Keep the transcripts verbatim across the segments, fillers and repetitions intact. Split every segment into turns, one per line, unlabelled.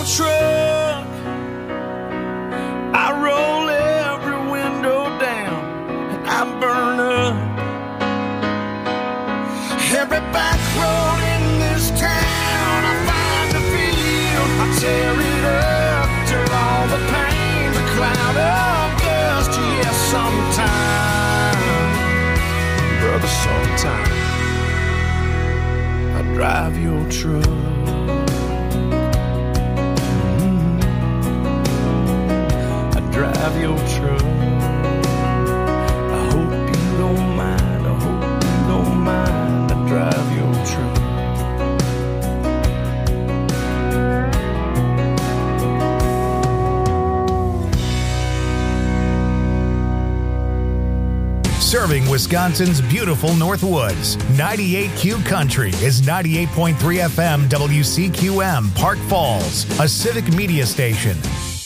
your truck. I roll every window down and I burn up every back road in this town. I find the field, I tear it up till all the pain's a cloud of dust. Yes, sometime, brother, sometime I drive your truck. Drive your truck. I hope you don't mind. I hope you don't mind. I drive your
truck. Serving Wisconsin's beautiful Northwoods, ninety-eight Q Country is ninety-eight point three F M W C Q M, Park Falls, a civic media station.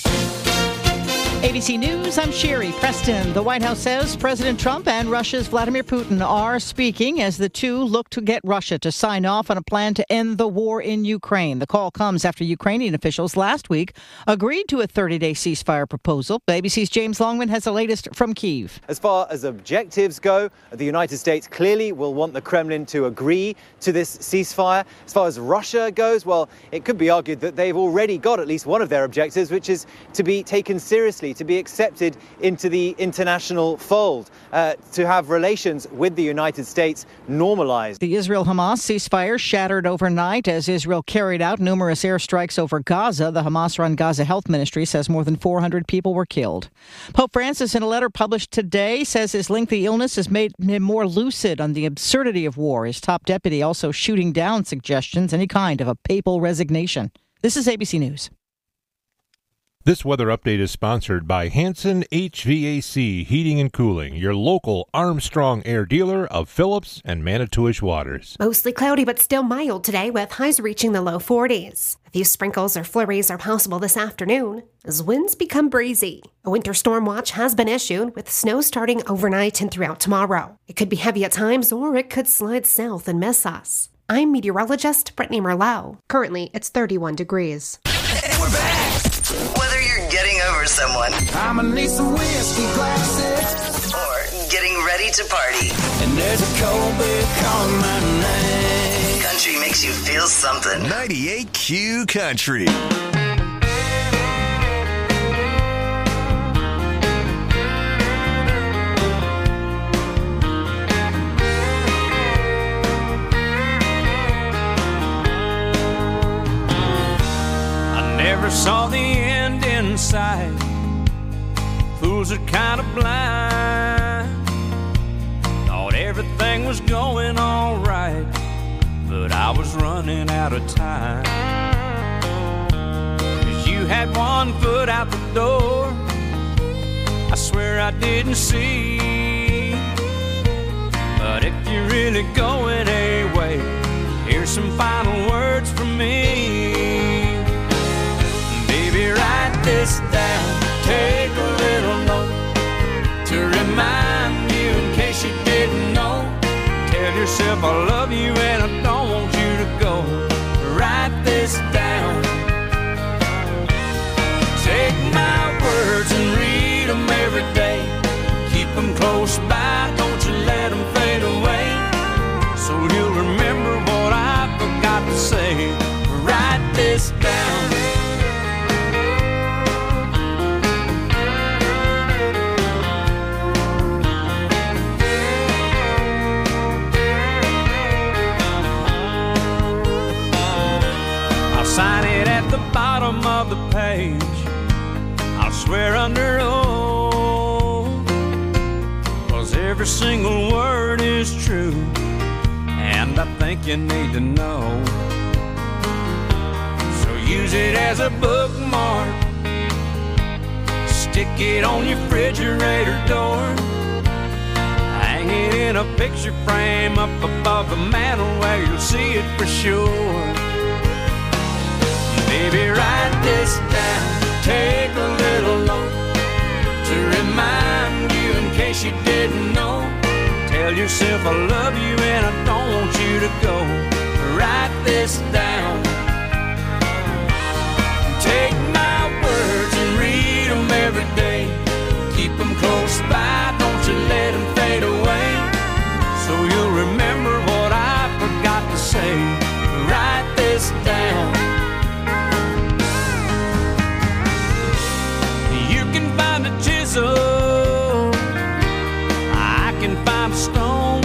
A B C News, I'm Sherry Preston. The White House says President Trump and Russia's Vladimir Putin are speaking as the two look to get Russia to sign off on a plan to end the war in Ukraine. The call comes after Ukrainian officials last week agreed to a thirty-day ceasefire proposal. A B C's James Longman has the latest from Kyiv.
As far as objectives go, the United States clearly will want the Kremlin to agree to this ceasefire. As far as Russia goes, well, it could be argued that they've already got at least one of their objectives, which is to be taken seriously, to be accepted into the international fold, uh, to have relations with the United States normalized.
The Israel-Hamas ceasefire shattered overnight as Israel carried out numerous airstrikes over Gaza. The Hamas-run Gaza Health Ministry says more than four hundred people were killed. Pope Francis, in a letter published today, says his lengthy illness has made him more lucid on the absurdity of war. His top deputy also shooting down suggestions, any kind of a papal resignation. This is A B C News.
This weather update is sponsored by Hanson H V A C Heating and Cooling, your local Armstrong Air dealer of Phillips and Manitowish Waters.
Mostly cloudy but still mild today, with highs reaching the low forties. A few sprinkles or flurries are possible this afternoon as winds become breezy. A winter storm watch has been issued, with snow starting overnight and throughout tomorrow. It could be heavy at times, or it could slide south and miss us. I'm meteorologist Brittany Merlot. Currently, it's thirty-one degrees.
Hey, we're back!
Whether you're getting over someone,
I'ma need some whiskey glasses,
or getting ready to party,
and there's a cold beer calling my name.
country makes you feel something.
ninety-eight Q Country.
Never saw the end in sight. Fools are kind of blind. Thought everything was going all right, but I was running out of time. 'Cause you had one foot out the door, I swear I didn't see. But if you're really going away, here's some final words from me. Write this down, take a little note to remind you in case you didn't know. Tell yourself I love you and I don't want you to go. Write this down. Take my words and read them every day. Keep them close by, don't you let them fade away. So you'll remember what I forgot to say. Write this down. Sign it at the bottom of the page. I'll swear under oath, 'cause every single word is true, and I think you need to know. So use it as a bookmark, stick it on your refrigerator door, hang it in a picture frame up above the mantle where you'll see it for sure. Baby, write this down, take a little note to remind you in case you didn't know. Tell yourself I love you and I don't want you to go. Write this down. Take this down. You can find a chisel, I can find a stone.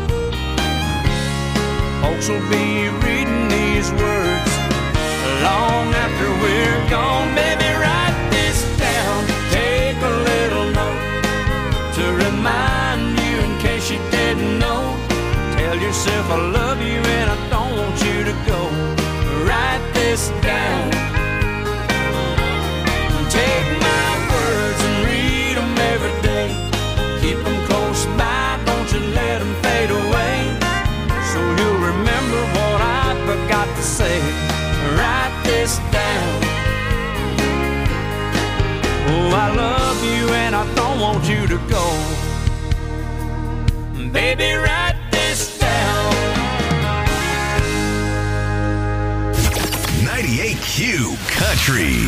Folks will be reading these words long after we're gone. Baby, write this down. Take a little note to remind you in case you didn't know. Tell yourself I love you and I don't want you to go. Write this down. Take my words and read them every day. Keep them close by, don't you let them fade away. So you'll remember what I forgot to say. Write this down. Oh, I love you and I don't want you to go. Baby, write this down.
ninety-eight Q Country.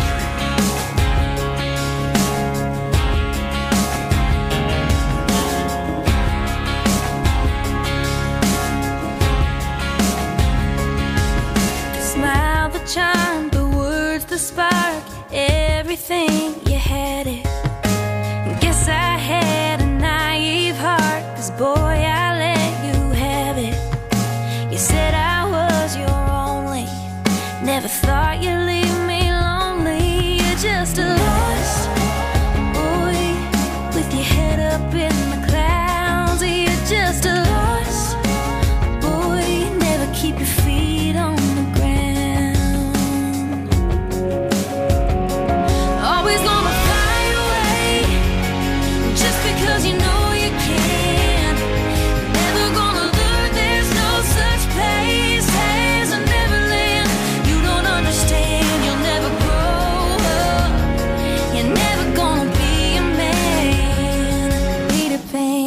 Smile the charm, the words the spark, everything you had it. Guess I had a naive heart, 'cause boy I let you have it. You said I was your only, never thought you'd leave me lonely. You're just a lost boy with your head up in the clouds. You're just a lost boy, never keep your feet on the ground. Always gonna fly away just because you know you can. Never gonna learn there's no such place as a Neverland. You don't understand, you'll never grow up. You're never gonna be a man, Peter Pan.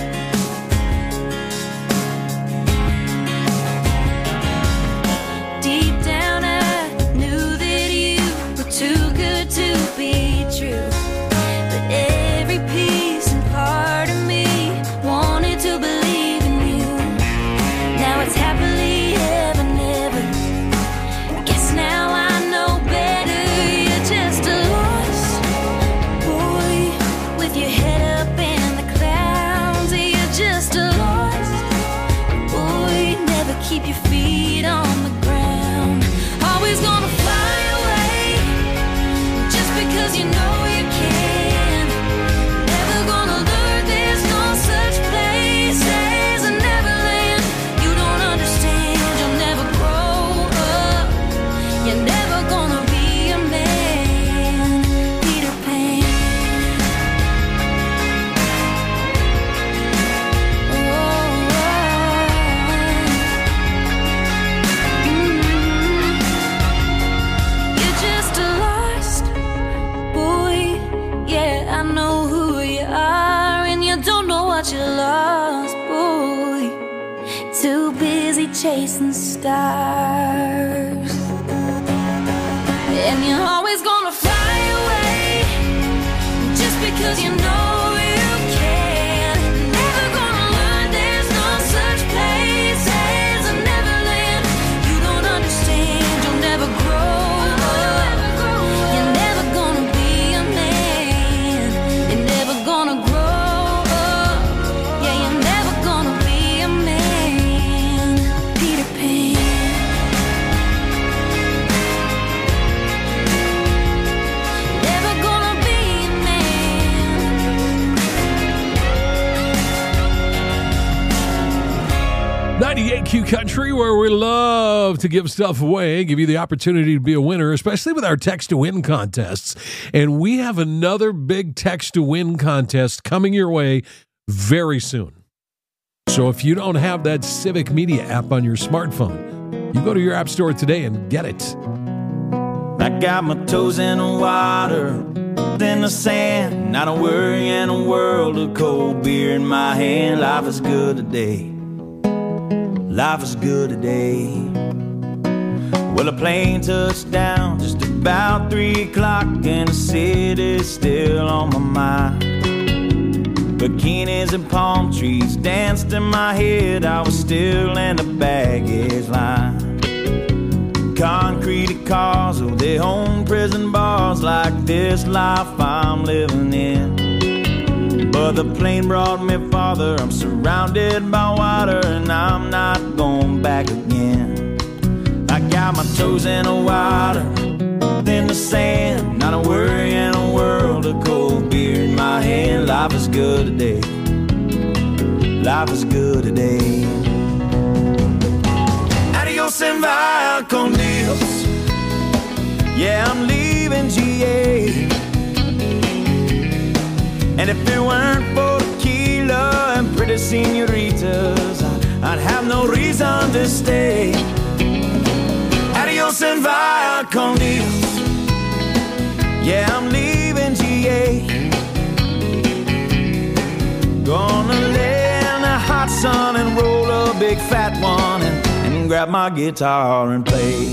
Deep down I knew that you were too good to be true. But every piece and part of me wanted to believe in you. Now it's happily ever, never. Guess now I know better. You're just a lost boy with your head up in the clouds. You're just a lost boy, never keep your feet on the ground. Always gonna fly away just because you know you can. Never gonna learn there's no such place as a Neverland. You don't understand, you'll never grow up. You're never gonna be a man, Peter Pan. You're just a lost boy. Yeah, I know who you are, and you don't know what you lost, boy. Too busy chasing stars, and you're always gonna fly away just because you know you can. Never gonna learn there's no such place as a Neverland. You don't understand, you'll never grow up. You're never gonna be a man. You're never gonna grow up. Yeah, you're never gonna be a man, Peter Pan. Never gonna be a man.
ninety-eight Q Country, where we love to give stuff away, give you the opportunity to be a winner, especially with our text to win contests. And we have another big text to win contest coming your way very soon. So if you don't have that Civic Media app on your smartphone, you go to your app store today and get it.
I got my toes in the water, in the sand, not a worry in a world of cold beer in my hand. Life is good today. Life is good today. Well, a plane touched down just about three o'clock, and the city's still on my mind. Bikinis and palm trees danced in my head. I was still in the baggage line. prison bars like this life I'm living in. But the plane brought me farther. I'm surrounded by water and I'm not going back again. I got my toes in the water, in the sand, not a worry in a world of cold beer in my hand. Life is good today. Life is good today. Adios and via con Dios. Yeah, I'm leaving G A. And if it weren't for tequila and pretty senoritas, I'd have no reason to stay. Adios and via con Dios. Yeah, I'm leaving G A. Gonna lay in the hot sun and roll a big fat one and, and grab my guitar and play.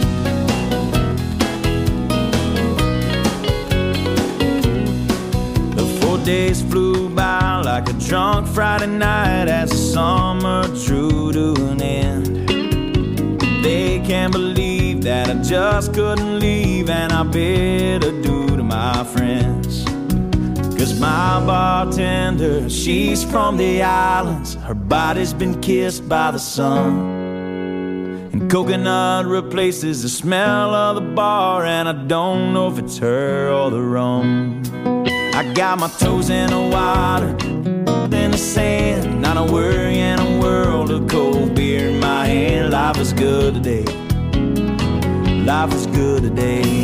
Days flew by like a drunk Friday night as the summer drew to an end. They can't believe that I just couldn't leave, and I bid adieu to my friends. Cause my bartender, she's from the islands. Her body's been kissed by the sun, and coconut replaces the smell of the bar, and I don't know if it's her or the rum. I got my toes in the water, in the sand, not a worry in a world of cold beer in my hand. Life is good today. Life is good today.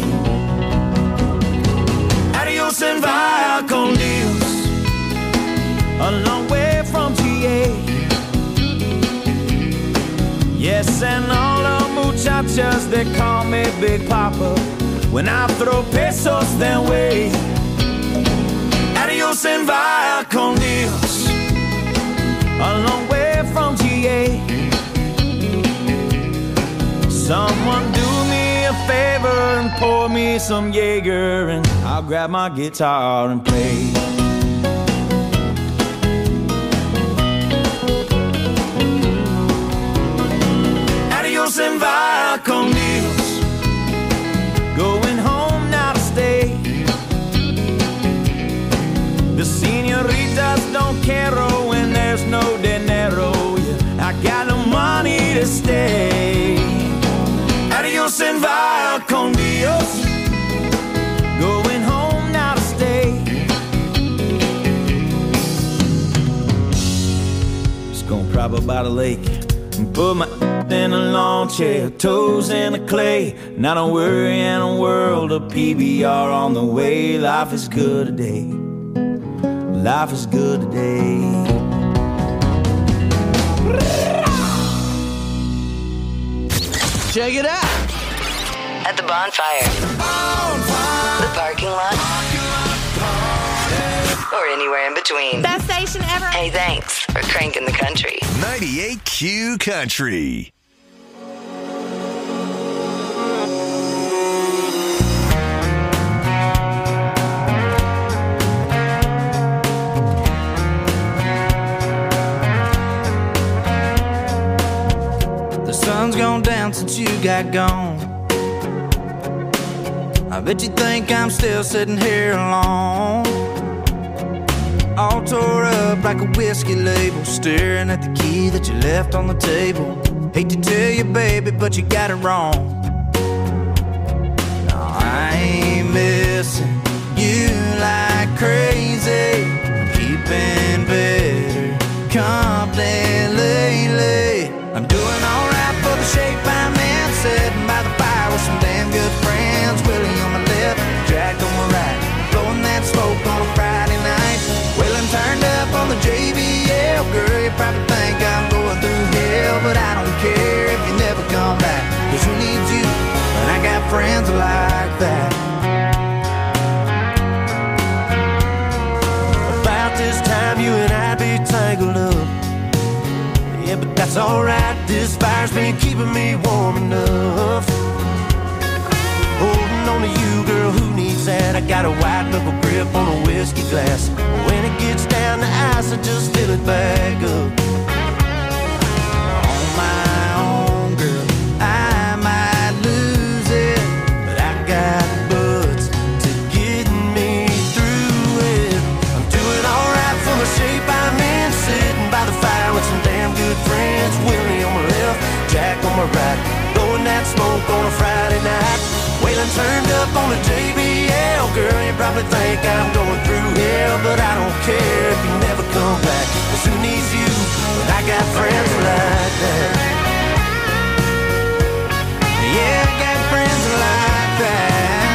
Adios and via con Dios. A long way from G A. Yes, and all the muchachas, they call me Big Papa when I throw pesos their way. Adios and via con Dios. A long way from G A. Someone do me a favor and pour me some Jaeger, and I'll grab my guitar and play. Adios and via con Dios. Going home now to stay. The senoritas don't care when there's no dinero. Yeah, I got no money to stay. Adios and via con Dios. Going home now to stay. Just gonna prop up by the lake and put my in a lawn chair, toes in the clay. Not a worry in a world of P B R on the way. Life is good today. Life is good today.
Check it out.
At the bonfire, bonfire. The parking lot, or anywhere in between.
Best station ever.
Hey, thanks for cranking the country.
ninety-eight Q Country.
The sun's gone down since you got gone. I bet you think I'm still sitting here alone, all tore up like a whiskey label, staring at the key that you left on the table. Hate to tell you, baby, but you got it wrong. No, I ain't missing you like crazy. Keeping better company lately. I'm doing alright for the shape I'm in, sitting by the fire with some damn good friends. Willie on my left, Jack on my right, blowing that smoke on a Friday night. Wheeling turned up on the J B L. Girl, you probably think I'm going through hell, but I don't care if you never come back. Cause who needs you when I got friends like that? About this time you and I'd be tangled up. Yeah, but that's alright, this fire's been keeping me warm enough. Holding on to you, girl, who needs that? I got a white knuckle grip on a whiskey glass. When it gets down to ice, I just fill it back up. On my own, girl, I might lose it, but I got the probably think I'm going through hell, but I don't care if you never come back. 'Cause who needs you when I got friends like that? Yeah, I got friends like that.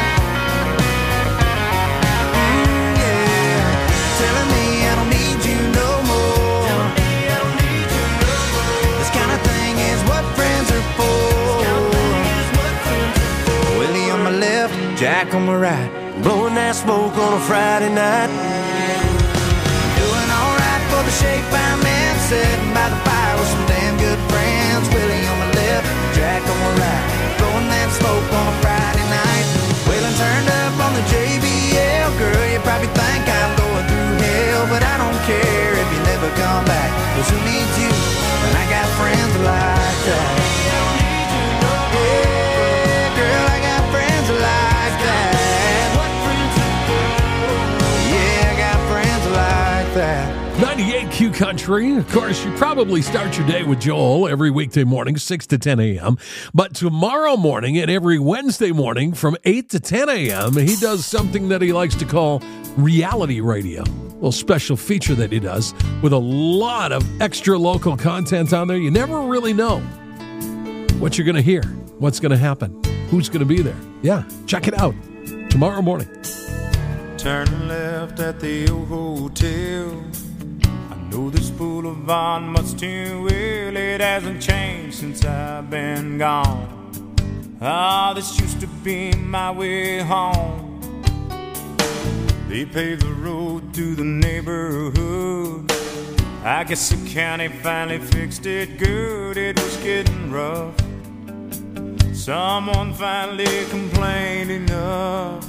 Mm, yeah, telling me I don't need you no more. Telling me I don't need you no more. This kind of thing is what friends are for. This kind of thing is what friends are for. Willie on my left, Jack on my right, blowing that smoke on a Friday night. Doing alright for the shape I'm in, sitting by the fire with some damn good friends. Willie on my left, Jack on my right, blowing that smoke on a Friday night. Waylon turned up on the J B L. Girl, you probably think I'm going through hell, but I don't care if you never come back. 'Cause who needs you when I got friends like that? Yeah, girl, I got friends like that. Yeah, I got friends like that.
ninety-eight Q Country. Of course, you probably start your day with Joel every weekday morning, six to ten a.m. But tomorrow morning and every Wednesday morning from eight to ten a.m., he does something that he likes to call reality radio. A little special feature that he does with a lot of extra local content on there. You never really know what you're going to hear, what's going to happen, who's going to be there. Yeah, check it out tomorrow morning.
Turn left at the old hotel. I know this boulevard much too well. It hasn't changed since I've been gone. Ah, this used to be my way home. They paved the road through the neighborhood. I guess the county finally fixed it good. It was getting rough. Someone finally complained enough.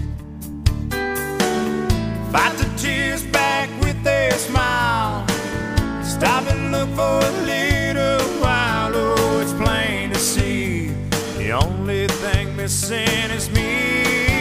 Fight the tears back with a smile. Stop and look for a little while. Oh, it's plain to see the only thing missing is me.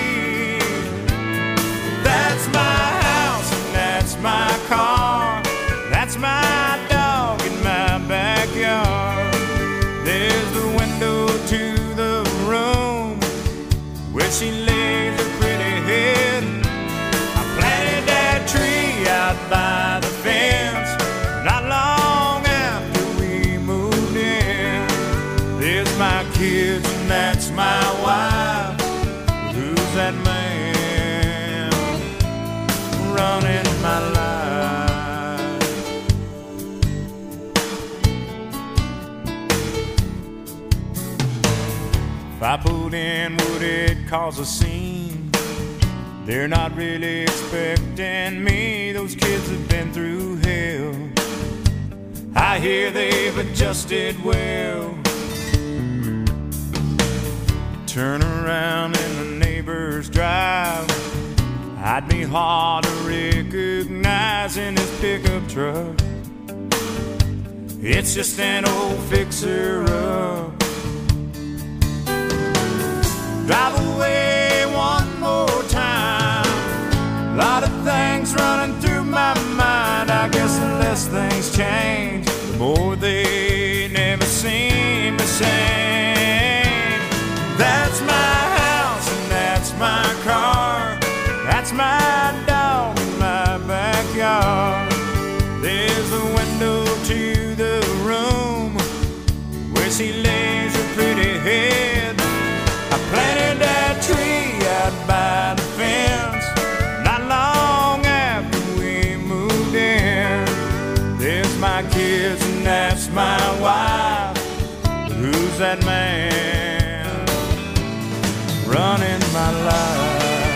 That's my house and that's my car. That's my dog in my backyard. There's the window to the room where she lays her pretty head. I planted that tree out by the fence not long after we moved in. There's my kids and that's my wife. Who's that man running my life? If I put in, would it cause a scene? They're not really expecting me. Those kids have been through hell. I hear they've adjusted well. Turn around in the neighbor's drive. I'd be hard to recognize in his pickup truck. It's just an old fixer-up. Drive away one more time. A lot of things running through my mind. I guess the less things change, the more they never seem the same. That's my house and that's my car. That's my dog in my backyard. There's a window to the room where she lays her pretty head. I planted that tree out by the fence not long after we moved in. There's my kids and that's my wife. Who's that man running my life?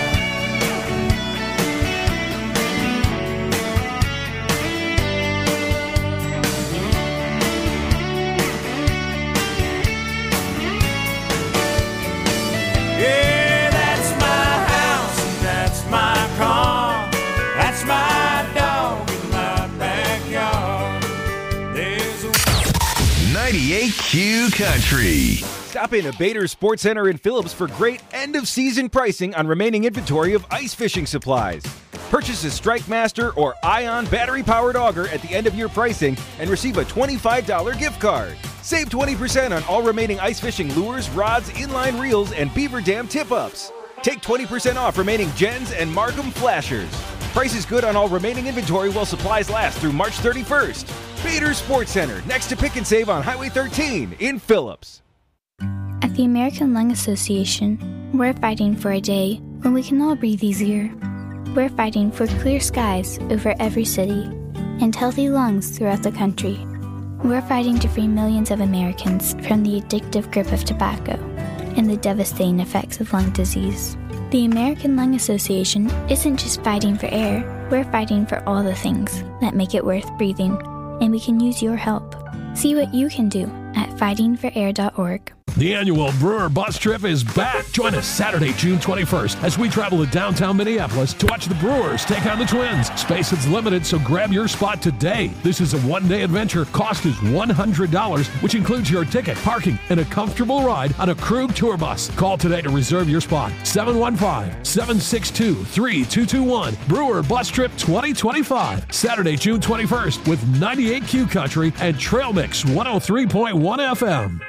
Yeah, that's my house and that's my car. That's my dog in my backyard. There's a
ninety-eight Q Country.
Stop in at Bader Sports Center in Phillips for great end-of-season pricing on remaining inventory of ice fishing supplies. Purchase a Strike Master or Ion battery-powered auger at the end of your pricing and receive a twenty-five dollars gift card. Save twenty percent on all remaining ice fishing lures, rods, inline reels, and beaver dam tip-ups. Take twenty percent off remaining Gens and Markham flashers. Price is good on all remaining inventory while supplies last through March thirty-first. Bader Sports Center, next to Pick and Save on Highway thirteen in Phillips.
At the American Lung Association, we're fighting for a day when we can all breathe easier. We're fighting for clear skies over every city and healthy lungs throughout the country. We're fighting to free millions of Americans from the addictive grip of tobacco and the devastating effects of lung disease. The American Lung Association isn't just fighting for air, we're fighting for all the things that make it worth breathing, and we can use your help. See what you can do at fighting for air dot org.
The annual Brewer Bus Trip is back. Join us Saturday, June twenty-first, as we travel to downtown Minneapolis to watch the Brewers take on the Twins. Space is limited, so grab your spot today. This is a one-day adventure. Cost is one hundred dollars, which includes your ticket, parking, and a comfortable ride on a Krug tour bus. Call today to reserve your spot. seven one five, seven six two, three two two one. Brewer Bus Trip twenty twenty-five. Saturday, June twenty-first, with ninety-eight Q Country and Trail Mix one oh three point one F M.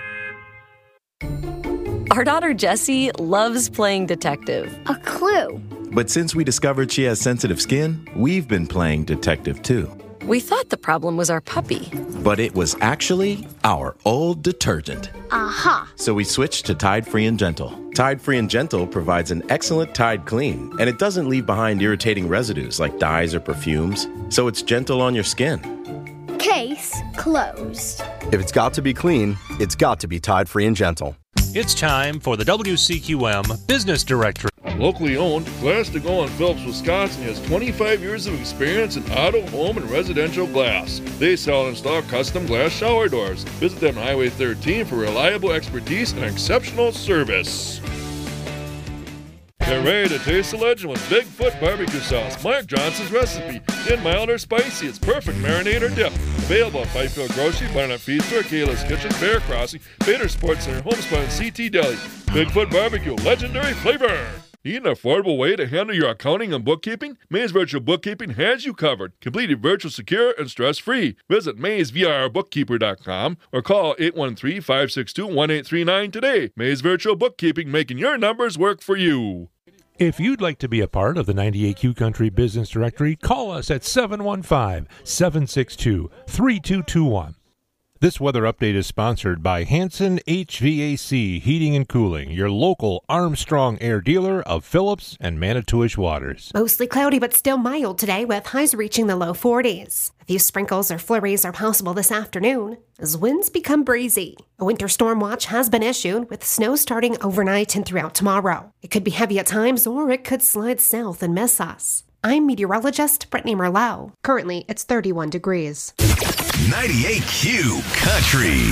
Our daughter Jessie loves playing detective.
A clue.
But since we discovered she has sensitive skin, we've been playing detective too.
We thought the problem was our puppy.
But it was actually our old detergent.
Aha.
So we switched to Tide Free and Gentle. Tide Free and Gentle provides an excellent Tide clean, and it doesn't leave behind irritating residues like dyes or perfumes, so it's gentle on your skin.
Case closed.
If it's got to be clean, it's got to be Tide Free and Gentle.
It's time for the W C Q M Business Directory.
Locally owned, Glass to Go in Phillips, Wisconsin has twenty-five years of experience in auto, home, and residential glass. They sell and install custom glass shower doors. Visit them on Highway thirteen for reliable expertise and exceptional service. Get ready to taste the legend with Bigfoot barbecue sauce, Mark Johnson's recipe. In mild or spicy, it's perfect marinade or dip. Available at Fifield Grocery, Barnett Feed Store, Kayla's Kitchen, Bear Crossing, Bader Sports Center, Homespun, and C T Deli. Bigfoot barbecue, legendary flavor. Need an affordable way to handle your accounting and bookkeeping? Maze Virtual Bookkeeping has you covered. Completely virtual, secure, and stress-free. Visit maze v r bookkeeper dot com or call eight one three, five six two, one eight three nine today. Maze Virtual Bookkeeping, making your numbers work for you.
If you'd like to be a part of the ninety-eight Q Country Business Directory, call us at seven one five, seven six two, three two two one. This weather update is sponsored by Hanson H V A C Heating and Cooling, your local Armstrong Air dealer of Phillips and Manitowish Waters.
Mostly cloudy but still mild today with highs reaching the low forties. A few sprinkles or flurries are possible this afternoon as winds become breezy. A winter storm watch has been issued with snow starting overnight and throughout tomorrow. It could be heavy at times or it could slide south and miss us. I'm meteorologist Brittany Merlot. Currently, it's thirty-one degrees.
ninety-eight Q Country.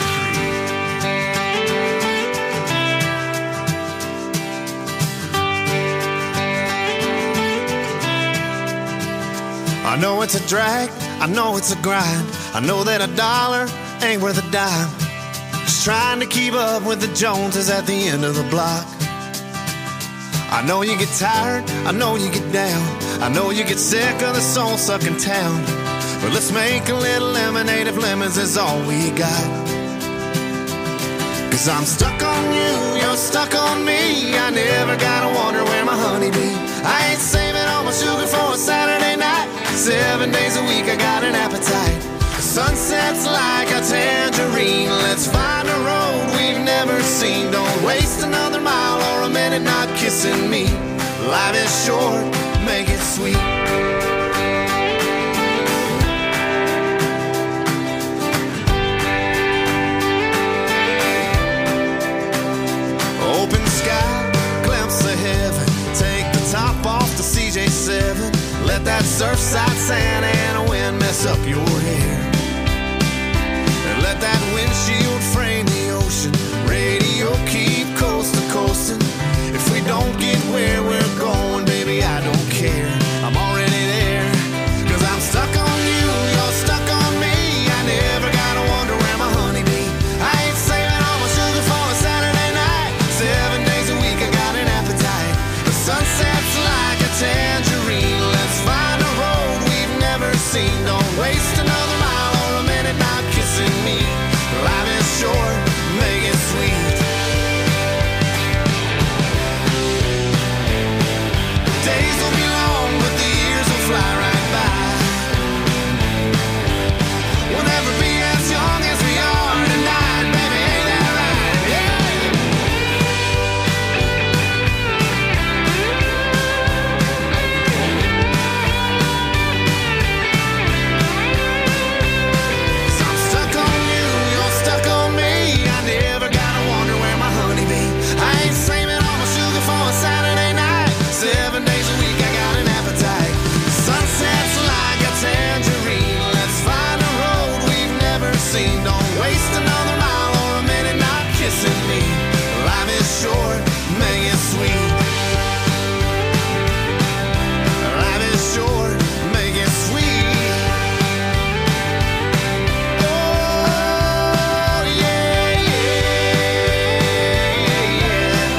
I know it's a drag, I know it's a grind. I know that a dollar ain't worth a dime. Just trying to keep up with the Joneses at the end of the block. I know you get tired, I know you get down. I know you get sick of the soul-sucking town. But let's make a little lemonade if lemons is all we got. Cause I'm stuck on you, you're stuck on me. I never gotta wonder where my honey be. I ain't saving all my sugar for a Saturday night. Seven days a week I got an appetite. The sunset's like a tangerine. Let's find a road we've never seen. Don't waste another mile or a minute not kissing me. Life is short, make it sweet. Open sky, glimpse of heaven. Take the top off the C J seven. Let that surfside sand and a wind mess up your hair. And let that windshield frame the ocean. Radio keep coast to coasting. If we don't get where we're going, baby, I don't care. I'm already there. Cause I'm stuck on you, you're stuck on me. I never gotta wonder where my honey be. I ain't saving all my sugar for a Saturday night. Seven days a week I got an appetite. The sunset's like a tangerine. Let's find a road we've never Life is short, make it sweet. Life is short, make it sweet. Oh, yeah, yeah, yeah.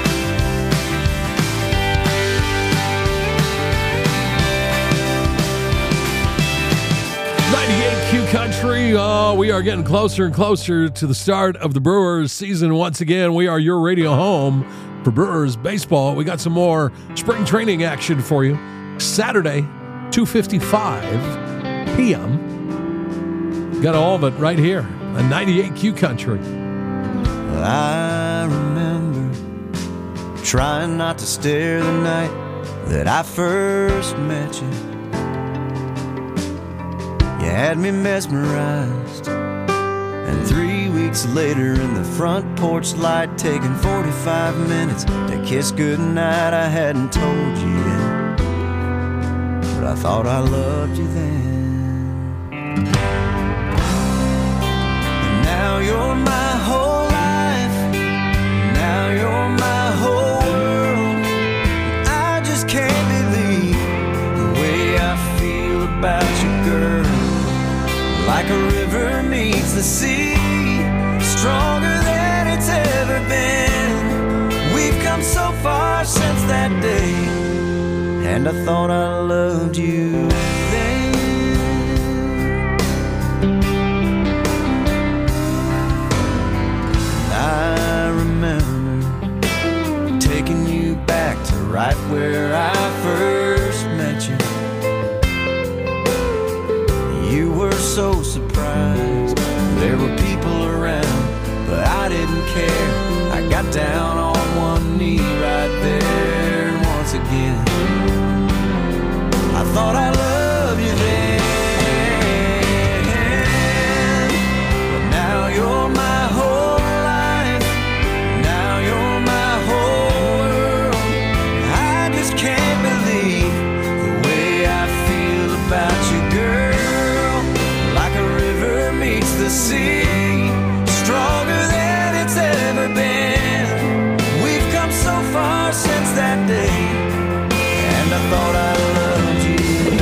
ninety-eight Q Country. Oh, we are getting closer and closer to the start of the Brewers season. Once again, we are your radio home for Brewers baseball. We got some more spring training action for you. Saturday, two fifty-five p.m. Got all of it right here on ninety-eight Q Country.
I remember trying not to stare the night that I first met you. You had me mesmerized, and three weeks later in the front porch light, taking forty-five minutes to kiss goodnight. I hadn't told you yet, but I thought I loved you then. And now you're my whole life, now you're my whole world. I just can't believe the way I feel about you, girl. Like a river meets the sea, stronger than it's ever been. We've come so far since that day, and I thought I loved you then. I remember taking you back to right where I first met you. You were so surprised, there were people around, but I didn't care. I got down on one knee right there, and once again I thought I loved you then. But now you're my whole life, now you're my whole world. I just can't believe the way I feel about you, girl. The sea, stronger than it's ever been. We've come so far since that day, and I thought I loved you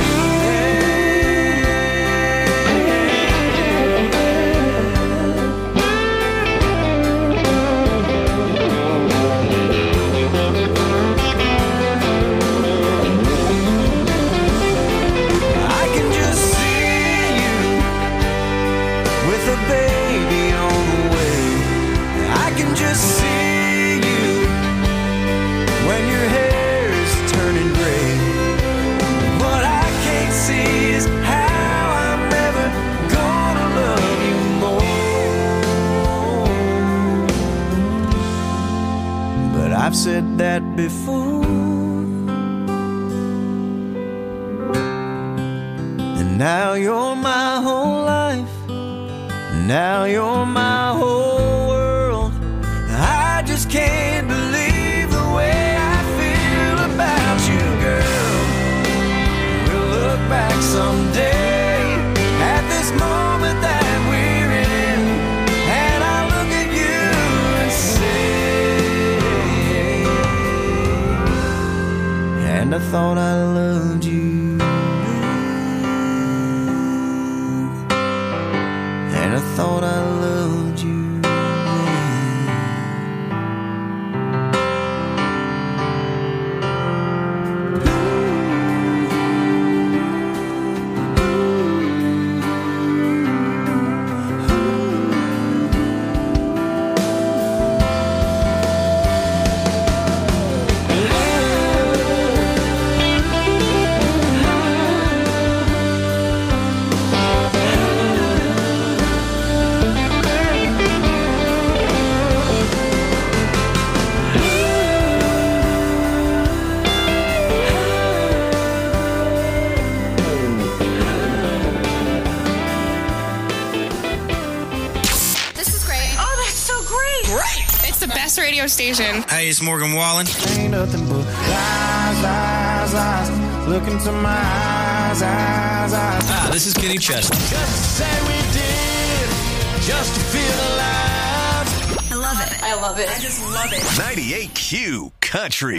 I've said that before, and now you're my whole life, now you're my whole world. I just can't believe the way I feel about you, girl. We'll look back someday at this moment that we're in, and I'll look at you and say, and I thought I loved you, and I thought I loved you.
Radio station.
Hey, it's Morgan Wallen.
Ain't nothing but lies, lies, lies. Look into my eyes, eyes, eyes.
Ah, this is Kenny Chesney.
Just to say we did, just to feel alive.
I love it. I
I love it. I just love it.
ninety-eight Q Country.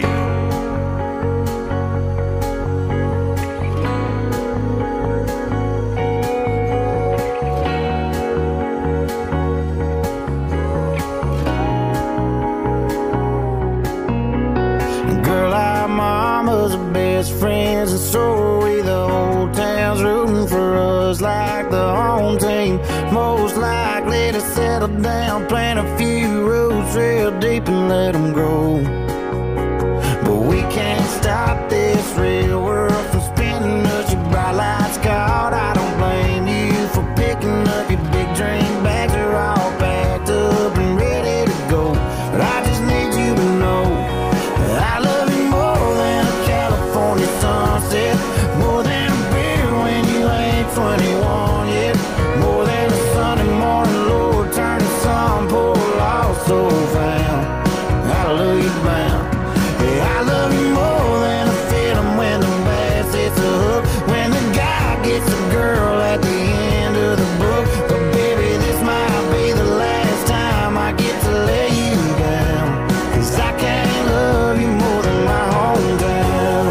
Girl, our mamas are best friends, and so are we. The whole town's rooting for us like the home team. Most likely to settle down, plant a few roots real deep and let them grow. But we can't stop this real world from spinning us. Your bright lights caught, I don't blame you for picking up your big dream bags. Are all packed up and ready to go. But I just need you to know I love you more than a California sunset, more than a beer when you ain't twenty-one yet, more than a Sunday morning, Lord, turn the sun, pour lost so found. Hallelujah bound. Yeah, I love you more than a feeling when the bass hits a hook, when the guy gets a girl at the end of the book. But baby, this might be the last time I get to lay you down, 'cause I can't love you more than my hometown.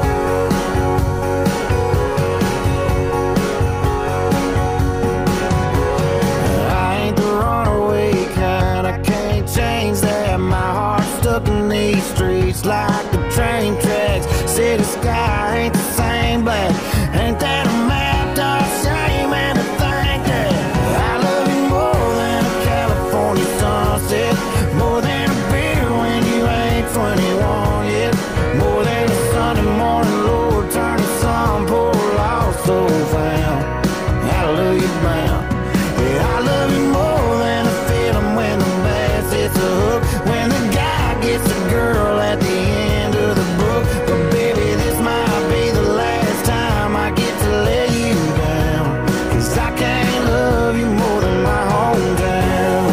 I ain't the runaway kind, I can't change that. My heart's stuck in these streets like the train tracks. City sky ain't the same black. Ain't that a map, dark shame, and to think that I love you more than a California sunset, more than a beer when you ain't twenty-one yet, more than a Sunday morning, Lord, turn the sun, pour lost so found. Hallelujah bound. Yeah, I love you more than a feeling when the bass hits a hook, when the guy gets a girl at the end of the book. But baby, this might be the last time I get to lay you down, 'cause I can't love you more than my hometown.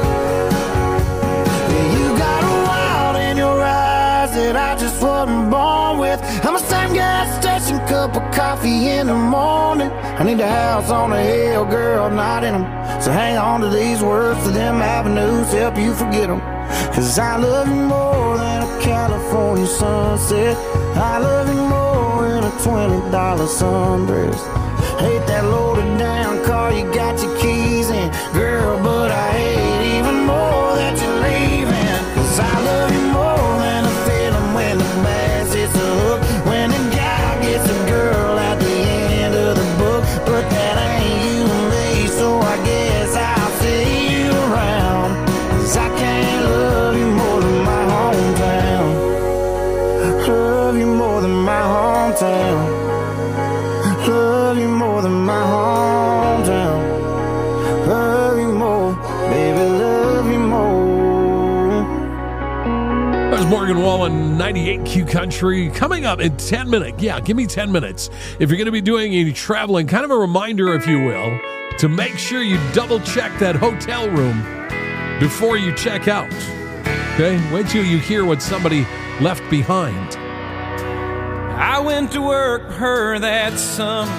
Yeah, you got a wild in your eyes that I just wasn't born with. I'm a same gas station, cup of coffee in the morning. I need a house on a hill, girl, not in them. So hang on to these words, to them avenues, help you forget them. 'Cause I love you more than a California sunset, I love you more than a twenty dollar sundress. Hate that loaded down car you got your keys in, girl, but I hate even more that you're leaving. 'Cause I love you more than a feeling when the bass hits a hook, when the guy gets a girl at the end of the book. But that ain't you and me, so I guess I'll see you around. 'Cause I can't love you more than my hometown. Love you more than my hometown. Love you more than my hometown. Love you more, baby, love you more.
There's Morgan Wallen, ninety-eight Q Country. Coming up in ten minutes. Yeah, give me ten minutes. If you're going to be doing any traveling, kind of a reminder, if you will, to make sure you double check that hotel room before you check out. Okay? Wait till you hear what somebody left behind.
I went to work for her that summer,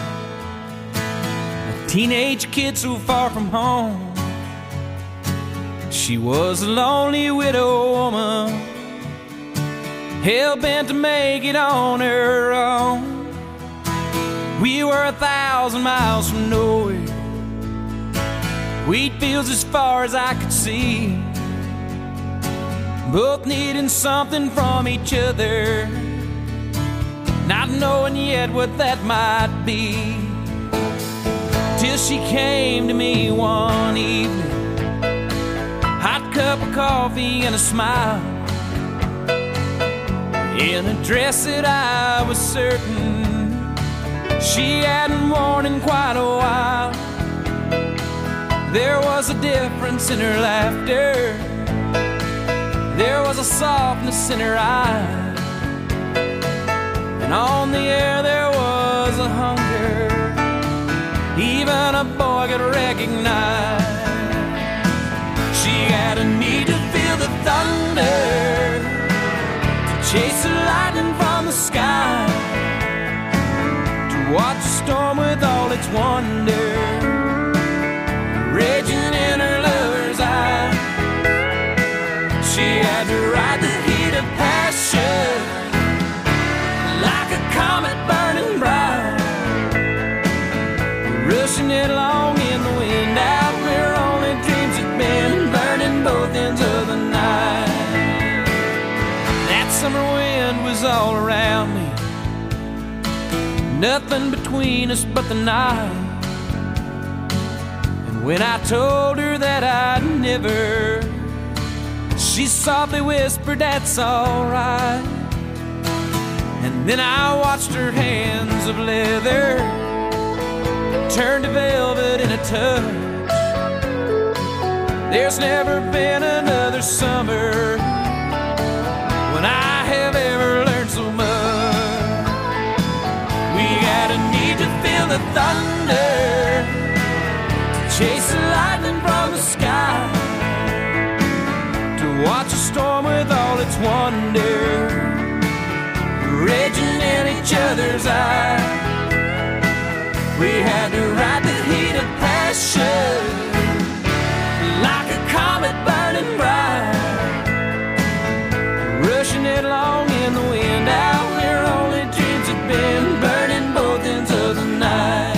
a teenage kid so far from home. She was a lonely widow woman, hell-bent to make it on her own. We were a thousand miles from nowhere, wheat fields as far as I could see, both needing something from each other, not knowing yet what that might be. Till she came to me one evening, hot cup of coffee and a smile, in a dress that I was certain she hadn't worn in quite a while. There was a difference in her laughter, there was a softness in her eyes, and on the air there was a hunger even a boy could recognize. She had a need to feel the thunder, to chase the lightning from the sky, to watch the storm with all its wonder raging in her lover's eye. had to ride the heat of passion like a comet burning bright, rushing it along in the wind out where only dreams had been, burning both ends of the night. That summer wind was all around me, nothing between us but the night. And when I told her that I'd never, she softly whispered, that's alright. And then I watched her hands of leather turn to velvet in a touch. There's never been another summer when I have ever learned so much. We had a need to feel the thunder, to chase the lightning from the sky, to watch a storm with all its wonder raging in each other's eyes. We had to ride the heat of passion like a comet burning bright, rushing it along in the wind out where only dreams had been, burning both ends of the night.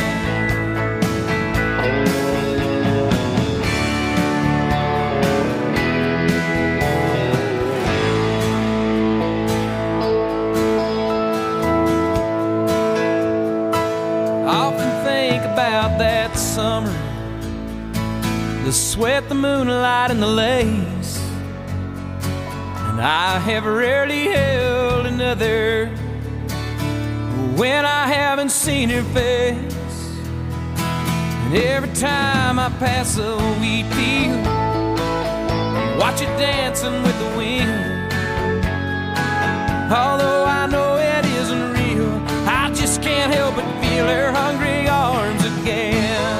About that summer, the sweat, the moonlight, and the lace, and I have rarely held another when I haven't seen her face. And every time I pass a wheat field, watch it dancing with the wind, although I know it isn't real, I just can't help but feel her hungry arms again.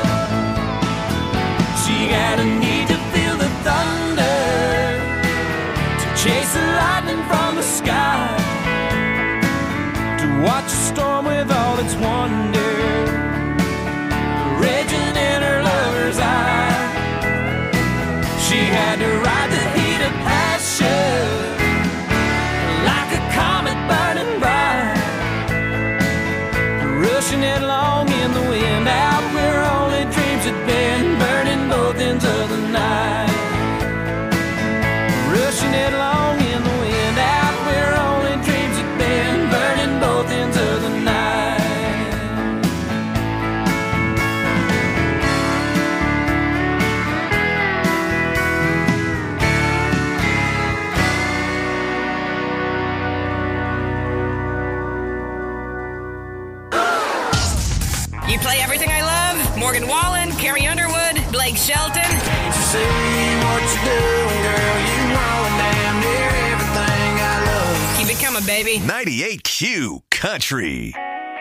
She got a need to feel the thunder, to chase the lightning from the sky, to watch a storm with all its wonder raging in her lover's eye. She had to ride the heat of passion like a comet burning bright, rushing it along in the wind out where only dreams had been, burning both ends of the night. Rushing it along in the wind out where only dreams had been, burning both ends of the night.
You play everything I love. Morgan Wallen, Carrie Underwood, Blake Shelton.
Can't you see what you're doing, girl? You know damn near everything I love.
Keep it coming, baby.
ninety-eight Q Country.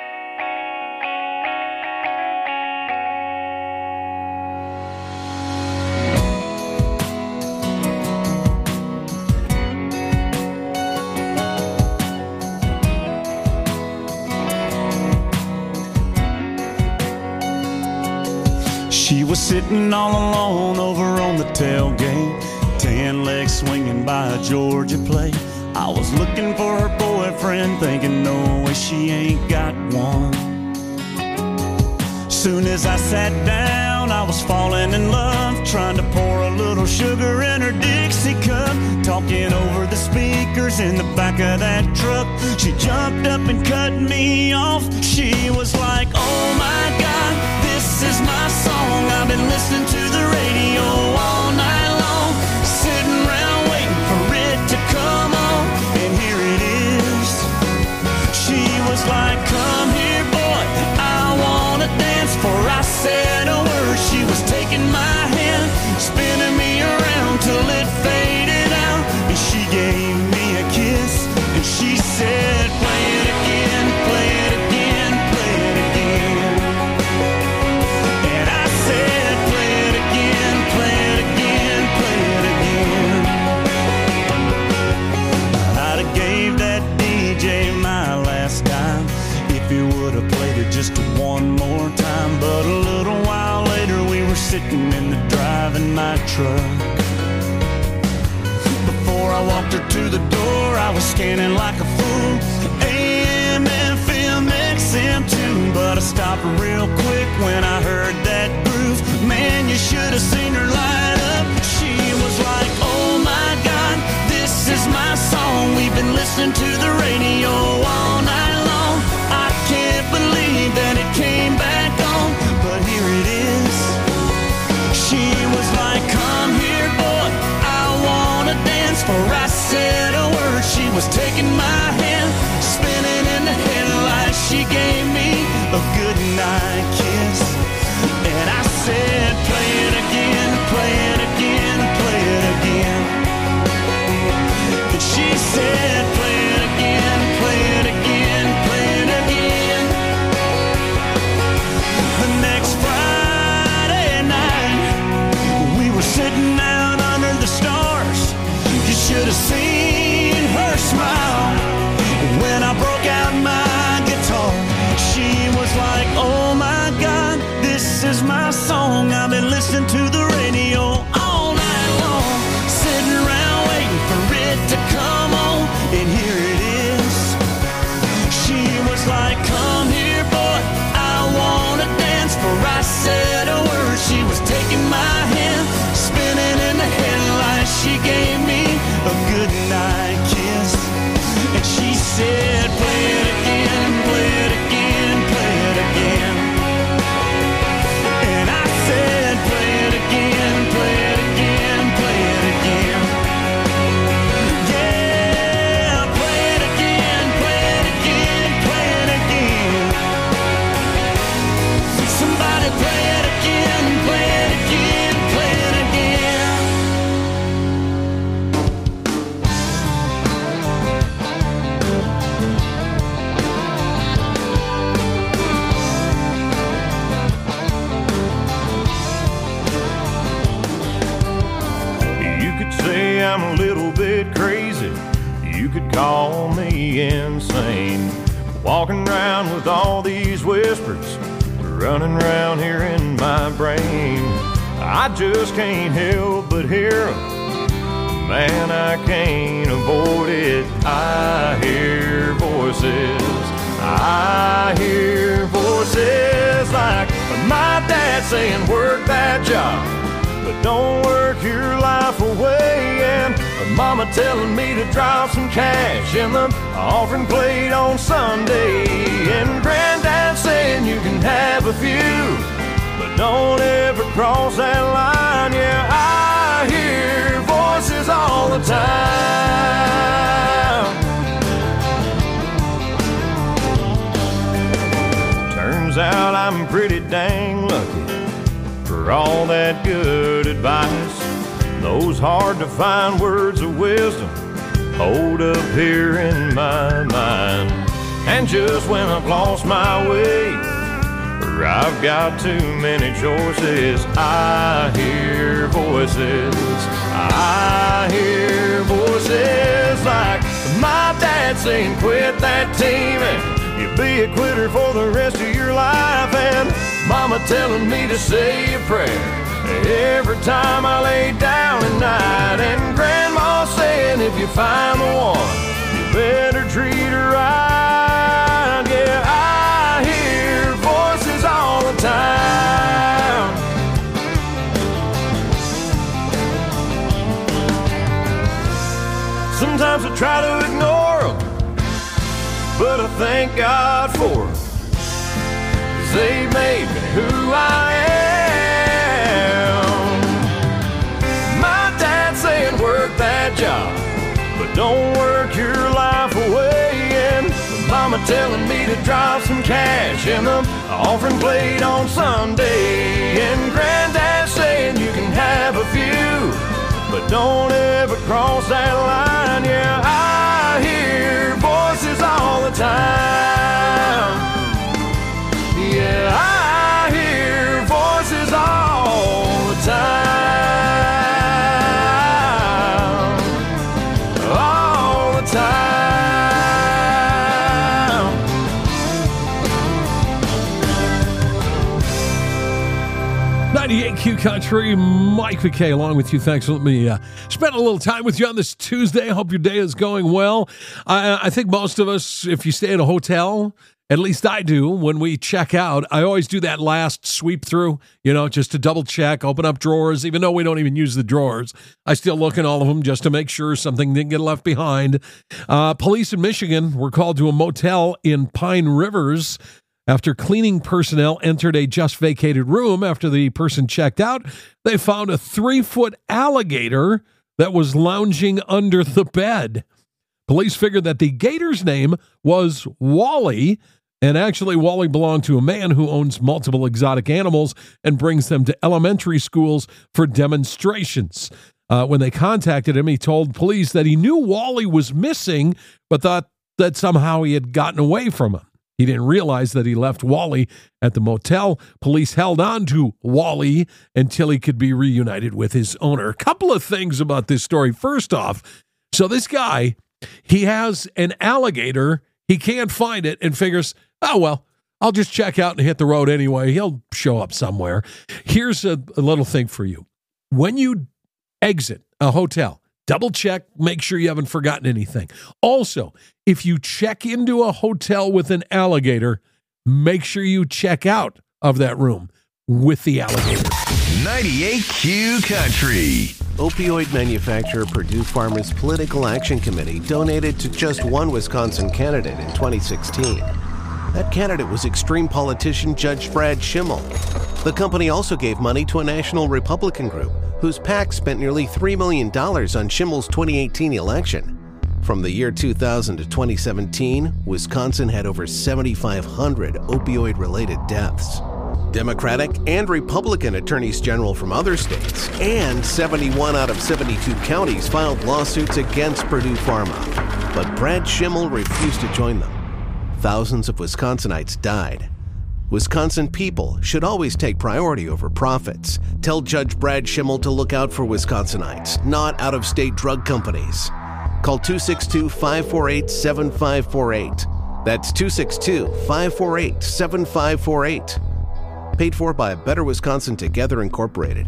She was sitting all alone over on the tailgate, tan legs swinging by a Georgia plate. I was looking for her boyfriend, thinking no way she ain't got one. Soon as I sat down, I was falling in love, trying to pour a little sugar in her Dixie cup, talking over the speakers in the back of that truck. She jumped up and cut me off. She was like, oh my God, this is my song. I've been listening to the radio all night long, sitting around waiting for it to come on, and here it is. She was like, come here, boy, I wanna dance. Before I said a word, she was taking my hand, spinning me around till it faded out, and she gave me a kiss, and she said, play it again, play it again, play it again. And I said, play it again, play it again, play it again. I'd have gave that D J my last dime if he would have played it just one more time. But a little while later we were sitting in the driving my truck. Before
I walked her to the door, I was scanning like a fool. A M, F M, X M too. But I stopped real quick when I heard that groove. Man, you should have seen her light up. She was like, oh my God, this is my song. We've been listening to the radio all night long. I can't believe that it came back on, but here it is. She was like, come here, boy, I wanna dance. For I said a word, she was taking my hand, spinning in the headlights. She gave me a good night kiss, and I said, play it again, play it again, play it again. And she said, play it again, play it again, play it again. The next Friday night, we were sitting out under the stars. You should have seen her smile when I broke out my guitar. She was like, oh my God, this is my song. I've been listening to the radio all night long, sitting around waiting for it to come on, and here it is. She was like, come here, boy, I wanna dance. For I said a word, she was taking my hand, spinning in the headlights. She gave me a good night kiss, and she said, play it again, play it again, play it again. And I said, play it again, play it again, play it again. Yeah, play it again, play it again, play it again. Somebody play it again, play it again, play it again.
You could say I'm a little bit crazy, you could call me insane, walking around with all these whispers running around here in my brain. I just can't help but hear 'em. Man, I can't avoid it. I hear voices, I hear voices like my dad saying, work that job, but don't work your life away. And mama telling me to drop some cash in the offering plate on Sunday. And granddad saying you can have a few, but don't ever cross that line. Yeah, I hear voices all the time. Turns out I'm pretty dang lucky for all that good advice. Those hard to find words of wisdom hold up here in my mind. And just when I've lost my way, or I've got too many choices, I hear voices, I hear voices like my dad saying, quit that teaming, you'll be a quitter for the rest of your life. And mama telling me to say a prayer every time I lay down at night. And grandma saying if you find the one, you better treat her right. Yeah, I hear voices all the time. Sometimes I try to ignore them, but I thank God for them, 'cause they made me who I am. My dad saying work that job, but don't work your life away. And mama telling me to drop some cash in the offering plate on Sunday. And granddad saying you can have a few, but don't ever cross that line. Yeah, I hear voices all the time. Yeah, I hear voices all the time. All the time.
ninety-eight Q Country, Mike McKay along with you. Thanks for letting me uh, spend a little time with you on this Tuesday. Hope your day is going well. I, I think most of us, if you stay at a hotel, at least I do, when we check out, I always do that last sweep through, you know, just to double check, open up drawers, even though we don't even use the drawers. I still look in all of them just to make sure something didn't get left behind. Uh, police in Michigan were called to a motel in Pine Rivers after cleaning personnel entered a just vacated room. After the person checked out, they found a three-foot alligator that was lounging under the bed. Police figured that the gator's name was Wally, and actually Wally belonged to a man who owns multiple exotic animals and brings them to elementary schools for demonstrations. Uh, when they contacted him, he told police that he knew Wally was missing, but thought that somehow he had gotten away from him. He didn't realize that he left Wally at the motel. Police held on to Wally until he could be reunited with his owner. A couple of things about this story. First off, so this guy, he has an alligator. He can't find it and figures, oh, well, I'll just check out and hit the road anyway. He'll show up somewhere. Here's a, a little thing for you. When you exit a hotel, double check, make sure you haven't forgotten anything. Also, if you check into a hotel with an alligator, make sure you check out of that room with the alligator.
ninety-eight Q Country.
Opioid manufacturer Purdue Pharma's Political Action Committee donated to just one Wisconsin candidate in twenty sixteen. That candidate was extreme politician Judge Brad Schimmel. The company also gave money to a national Republican group whose PAC spent nearly three million dollars on Schimmel's twenty eighteen election. From the year two thousand to twenty seventeen, Wisconsin had over seventy-five hundred opioid-related deaths. Democratic and Republican attorneys general from other states and seventy-one out of seventy-two counties filed lawsuits against Purdue Pharma. But Brad Schimmel refused to join them. Thousands of Wisconsinites died. Wisconsin people should always take priority over profits. Tell Judge Brad Schimmel to look out for Wisconsinites, not out-of-state drug companies. Call two six two, five four eight, seven five four eight. That's two six two, five four eight, seven five four eight. Paid for by Better Wisconsin Together Incorporated.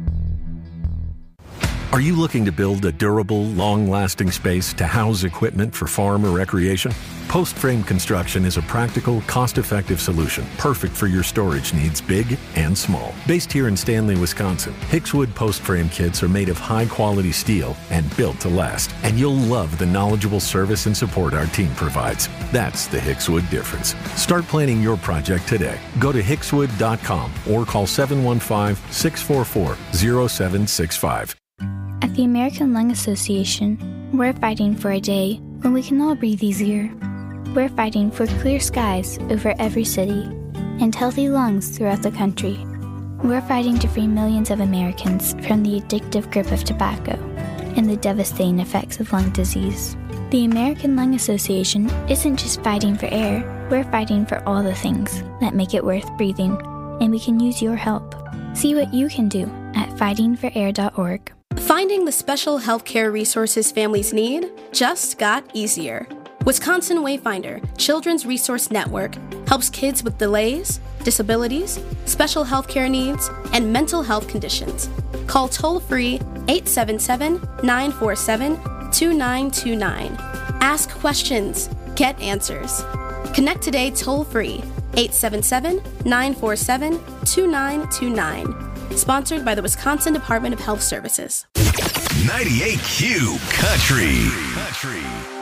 Are you looking to build a durable, long-lasting space to house equipment for farm or recreation? Post Frame Construction is a practical, cost-effective solution, perfect for your storage needs, big and small. Based here in Stanley, Wisconsin, Hickswood Post Frame kits are made of high-quality steel and built to last. And you'll love the knowledgeable service and support our team provides. That's the Hickswood difference. Start planning your project today. Go to hickswood dot com or call seven one five, six four four, zero seven six five.
At the American Lung Association, we're fighting for a day when we can all breathe easier. We're fighting for clear skies over every city and healthy lungs throughout the country. We're fighting to free millions of Americans from the addictive grip of tobacco and the devastating effects of lung disease. The American Lung Association isn't just fighting for air, we're fighting for all the things that make it worth breathing, and we can use your help. See what you can do at fighting for air dot org.
Finding the special healthcare resources families need just got easier. Wisconsin Wayfinder Children's Resource Network helps kids with delays, disabilities, special healthcare needs, and mental health conditions. Call toll-free eight seven seven, nine four seven, two nine two nine. Ask questions. Get answers. Connect today toll-free eight seven seven, nine four seven, two nine two nine. Sponsored by the Wisconsin Department of Health Services.
ninety-eight Q Country. Country.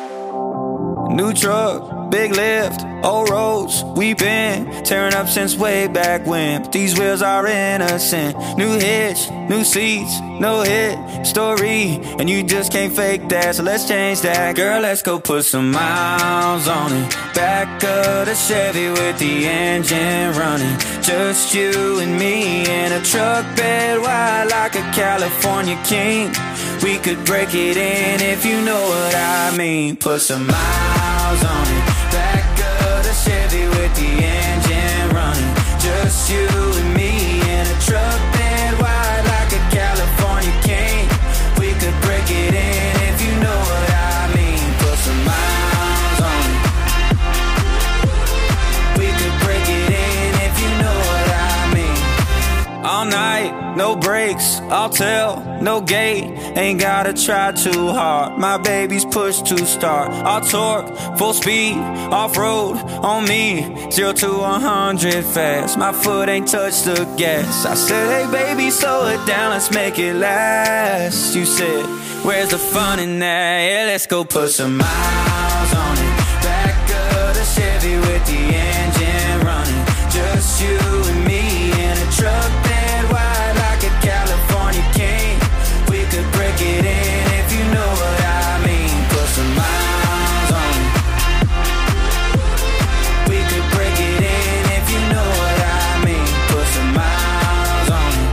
New truck, big lift, old roads, we been tearing up since way back when. But these wheels are innocent. New hitch, new seats, no hit story, and you just can't fake that, so let's change that. Girl, let's go put some miles on it. Back of the Chevy with the engine running. Just you and me in a truck bed wide like a California king. We could break it in if you know what I mean. Put some miles on it. Back of the Chevy with the engine running. Just you and me in a truck bed wide like a California king. We could break it in if you know what I mean. Put some miles on it. We could break it in if you know what I mean. All night brakes, I'll tell, no gate. Ain't gotta try too hard. My baby's push to start. I'll torque, full speed, off-road on me. Zero to a hundred fast. My foot ain't touched the gas. I said, hey baby, slow it down, let's make it last. You said, where's the fun in that? Yeah, let's go put some miles on it. Back of the Chevy with the engine running. Just you and me in a truck bed wide like a California king. We could break it in if you know what I mean. Put some miles on it. We could break it in if you know what I mean. Put some miles on it.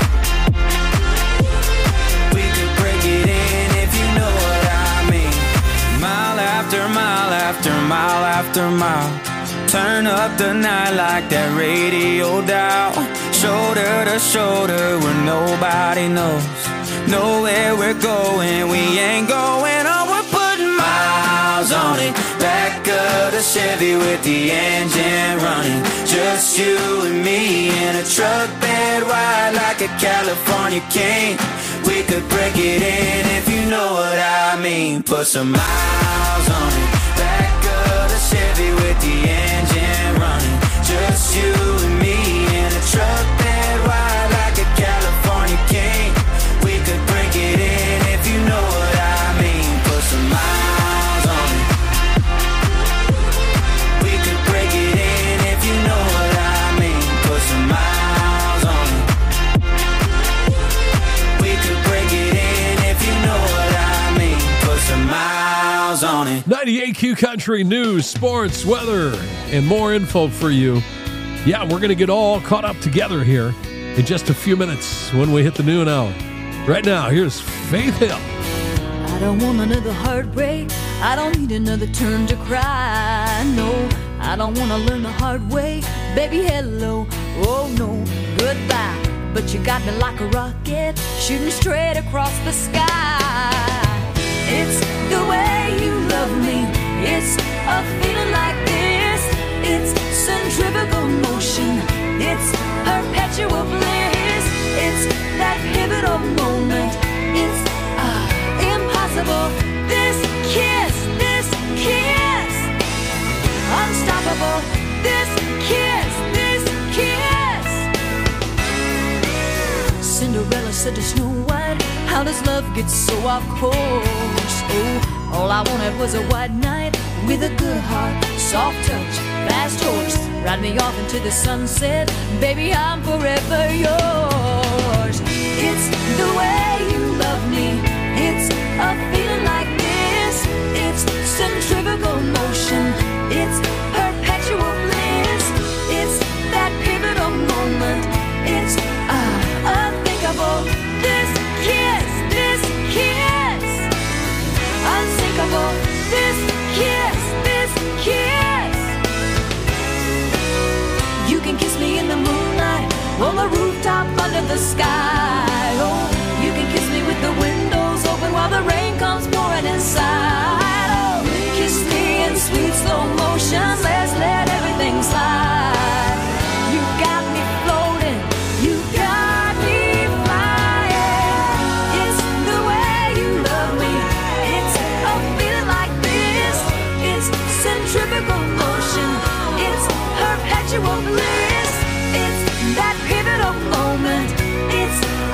We could break it in if you know what I mean. Mile after mile after mile after mile. Turn up the night like that radio dial. Shoulder to shoulder where nobody knows. Nowhere we're going, we ain't going on. We're putting miles on it. Back of the Chevy with the engine running. Just you and me in a truck bed wide like a California king. We could break it in if you know what I mean. Put some miles on it. Back of the Chevy with the engine running. Just you and me in a truck bed wide like a California king. We could break it in if you know what I mean. Put some miles on it. We could break it in if you know what I mean. Put some miles on it. We could break it in if you know what I mean. Put some miles on it.
ninety-eight Q Country news, sports, weather, and more info for you. Yeah, we're going to get all caught up together here in just a few minutes when we hit the noon hour. Right now, here's Faith Hill.
I don't want another heartbreak. I don't need another turn to cry. No, I don't want to learn the hard way. Baby, hello. Oh, no, goodbye. But you got me like a rocket, shooting straight across the sky. It's the way you love me. It's a feeling like this. It's centrifugal motion. It's perpetual bliss. It's that pivotal moment. It's uh, impossible. This kiss, this kiss, unstoppable. This kiss, this kiss. Cinderella said to Snow White, how does love get so off course? Oh, all I wanted was a white knight with a good heart, soft touch, fast horse. Ride me off into the sunset, baby, I'm forever yours. It's the way you love me. It's a feeling like this. It's centrifugal motion. It's perpetual bliss. It's that pivotal moment. It's uh, unthinkable. This kiss, this kiss, unsinkable. This kiss, this kiss. You can kiss me in the moonlight, on the rooftop, under the sky. Oh, you can kiss me with the windows open while the rain comes pouring inside. Oh, kiss me in sweet slow motion. Let's let everything slide. You got me floating. You got me flying. It's the way you love me. It's a feeling like this. It's centrifugal motion. It's perpetual bliss. It's that pivotal moment. It's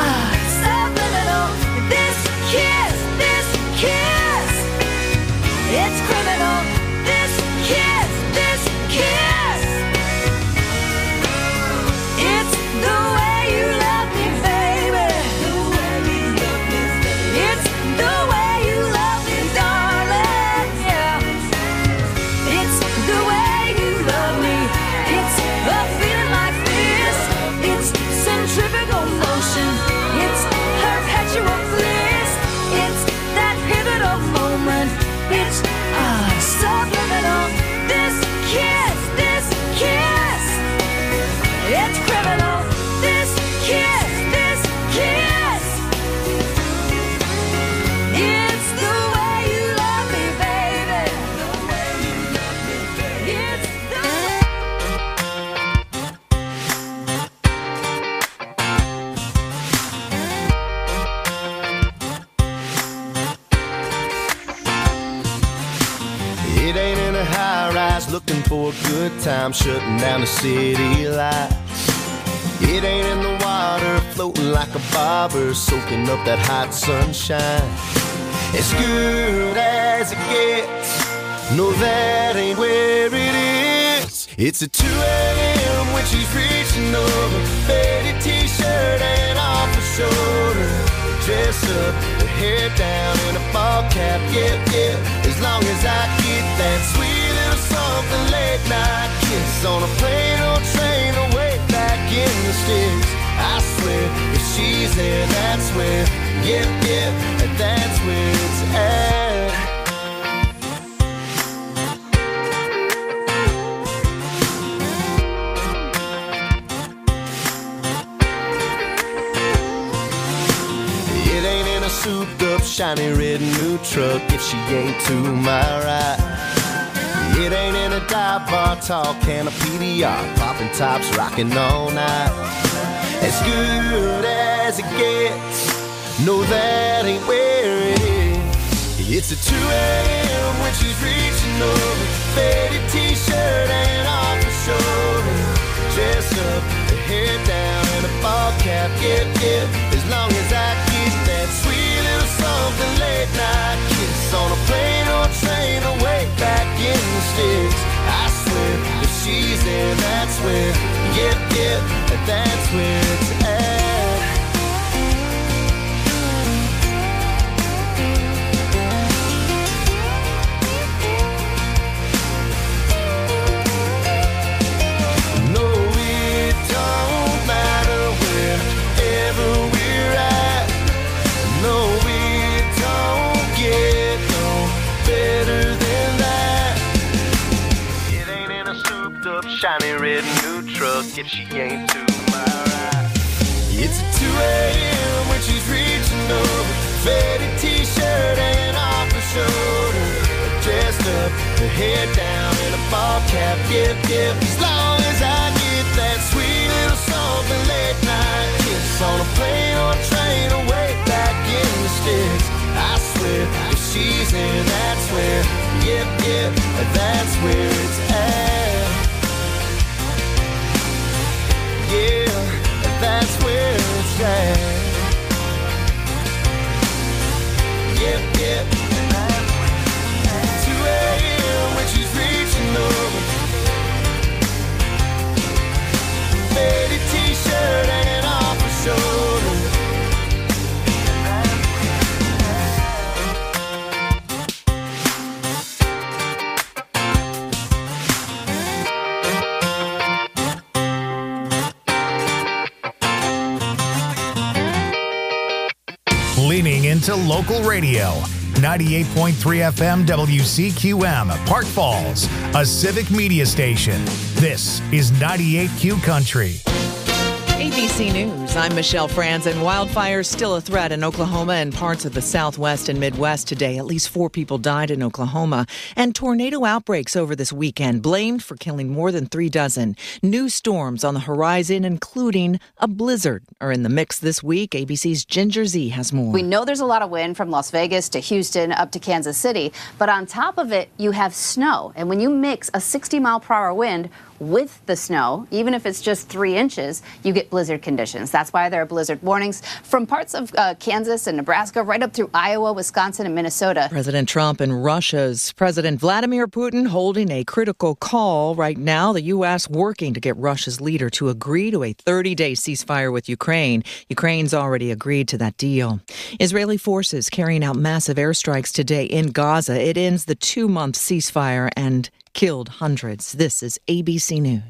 It ain't in a high rise looking for a good time, shutting down the city lights. It ain't in the water floating like a bobber, soaking up that hot sunshine. As good as it gets, no, that ain't where it is. It's at two a.m. when she's reaching over, faded t-shirt and off her shoulder, dress up, her hair down in a ball cap, yeah, yeah. As long as I get that sweet little something late night kiss on a plane or train away back in the sticks. I swear, if she's there, that's where, yeah, yeah, that's where it's at. Souped up, shiny red new truck if she ain't to my right. It ain't in a dive bar, tall can of P D R, popping tops, rocking all night. As good as it gets, no, that ain't where it is. It's at two a.m. when she's reaching over, faded t-shirt and off her shoulder, dress up, her hair down and a ball cap, yeah, yeah. As long as I get that sweet little something late night kiss on a plane or train away back in the sticks. I swear, if she's there, that's where, yeah, yeah, that's where it's at. Shiny red new truck if she ain't to my right. It's at two a.m. when she's reaching over, faded t-shirt and off her shoulder, dressed up, her hair down in a ball cap, yep, yep. As long as I get that sweet little something late night kiss on a plane or train away back in the sticks. I swear, if she's in, that's where, yep, yep, that's where it's at. Yeah, that's where it's at. Yep, yep. two a.m. when she's reaching over, faded t-shirt and off her shoulder.
Leaning into local radio. ninety-eight point three F M W C Q M, Park Falls, a civic media station. This is ninety-eight Q Country.
A B C News, I'm Michelle Franzen. Wildfires still a threat in Oklahoma and parts of the Southwest and Midwest today. At least four people died in Oklahoma. And tornado outbreaks over this weekend, blamed for killing more than three dozen. New storms on the horizon, including a blizzard, are in the mix this week. A B C's Ginger Z has more.
We know there's a lot of wind from Las Vegas to Houston up to Kansas City, but on top of it, you have snow. And when you mix a sixty mile per hour wind with the snow, even if it's just three inches, you get blizzard conditions. That's why there are blizzard warnings from parts of uh, Kansas and Nebraska right up through Iowa, Wisconsin, and Minnesota.
President Trump and Russia's President Vladimir Putin holding a critical call right now. The U S working to get Russia's leader to agree to a thirty day ceasefire with Ukraine. Ukraine's already agreed to that deal. Israeli forces carrying out massive airstrikes today in Gaza. It ends the two month ceasefire and killed hundreds. This is A B C News.